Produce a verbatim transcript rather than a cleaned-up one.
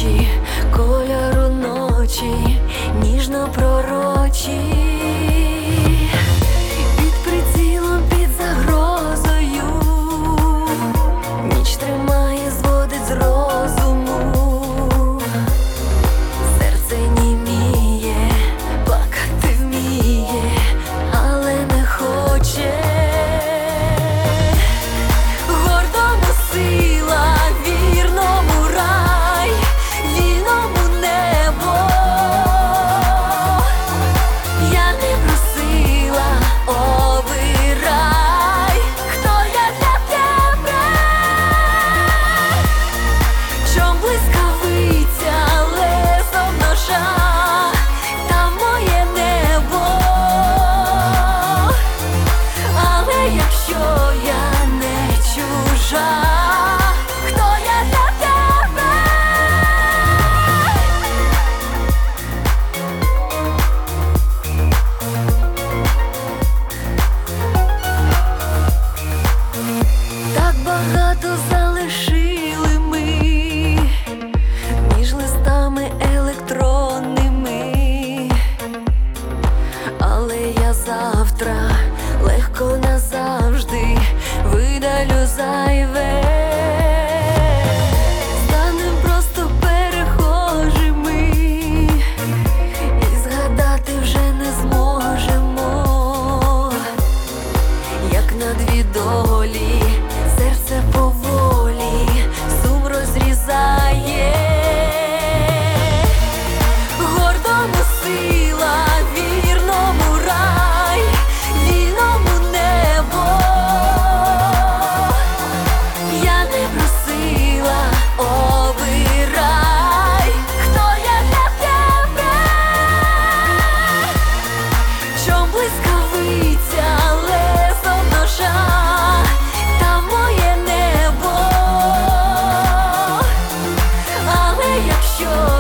очі, кольору ночі, ніжно пророчі. Під прицілом, під загрозою, ніч тримає, зводить з розуму. Серце німіє, плакати вміє, але не хоче. Гордому сила, вірному рай, вільному небо. Я не просила, обирай, хто я для тебе. Чом блискавиця, лезом ножа, там моє небо. Але якщо я не чужа, хто я для тебе? Так багато залишили ми між листами електронними, але я завтра легко назавжди видалю зайве. Станем просто перехожими і згадати вже не зможемо, як на дві долі серце поволі сум розрізає. Гордому сила, вірному рай, вільному небо. Я не просила, обирай, хто я для тебе. Чом блискавиця, лезом ножа, там моє небо. Але якщо